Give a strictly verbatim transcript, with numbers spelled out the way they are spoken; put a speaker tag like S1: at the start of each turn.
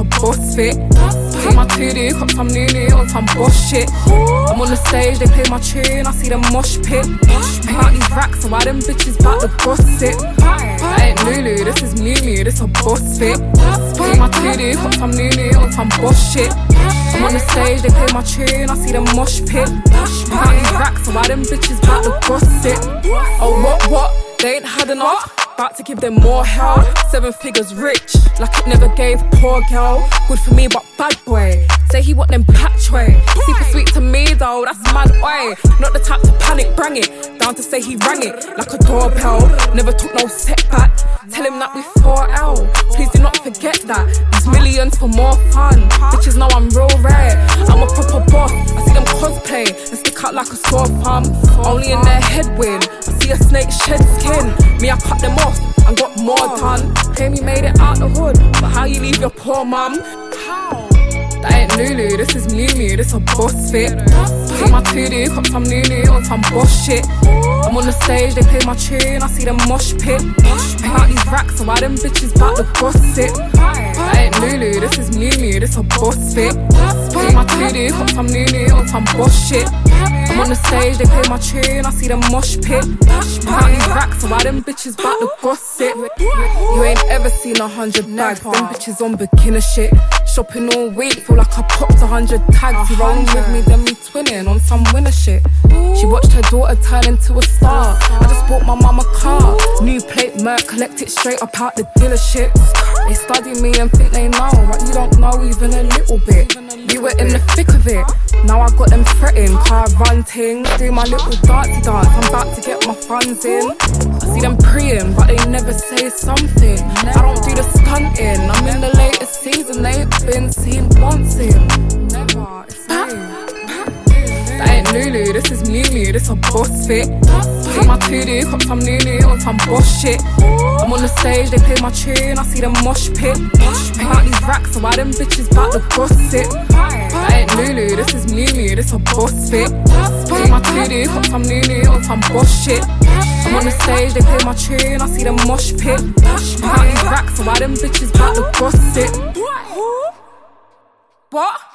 S1: boss fit. Take my two D, cop some new new on some boss shit. I'm on the stage, they play my tune, I see them mosh pit. Pay out these racks, so why them bitches bout the gossip? I ain't Lulu, this is Mew Mew, this a boss fit. Take my two D, cop some new new on some boss shit. I'm on the stage, they play my tune, I see them mosh pit. Pay out these racks, so why them bitches bout the gossip? Oh what what? They ain't had enough. About to give them more hell. Seven figures rich, like it never gave poor girl. Good for me, but bad boy. Say he want them patchway. Super sweet to me though, that's mad way. Not the type to panic, bring it. Down to say he rang it like a doorbell. Never took no setback. Tell him that we four L. Please do not forget that. These millions for more fun. Bitches know I'm real rare. I'm a proper boss. I see them cosplay and stick out like a sore thumb. Only in their head win. I see a snake shed skin. Me, I cut them off and got more done. Claim you made it out the hood, but how you leave your poor mum? How? That ain't Lulu, this is Mew Mew, this a boss fit. Take my two D, cop some new new on some boss shit. I'm on the stage, they play my tune, I see them mosh pit. Pay out these racks, so why them bitches bout the gossip? That ain't Lulu, this is Mew Mew, this a boss fit. Take my two D, cop some new new on some boss shit. I'm on the stage, they play my tune, I see them mosh pit. Pay out these racks, so why them bitches bout the gossip? You ain't ever seen a hundred bags, them bitches on bikini shit. Shopping all week, feel like I popped a hundred tags. He rolling with me, then me twinning on some winner shit. She watched her daughter turn into a star. I just bought my mum a car. New plate, Merc, collect it straight up out the dealership. They study me and think they know, but you don't know even a little bit. You were in the thick of it. Now I got them fretting, car run things, do my little darty dance. I'm about to get my funds in. I see them preying, but they never say something. I don't do the stunting. I'm in the latest season, they've been seen once in. Never, it's me. That ain't Lulu, this is Mew Mew, this a boss fit. Take my two D, cop some new new on some boss shit. I'm on the stage, they play my tune, I see them mosh pit. Pay out these racks, so why them bitches bout the gossip? That ain't Lulu, this is Mew Mew, this a boss fit. Take my two D, cop some new new on some boss shit. I'm on the stage, they play my tune, I see them mosh pit. Pay out these racks, so why them bitches bout the gossip? What?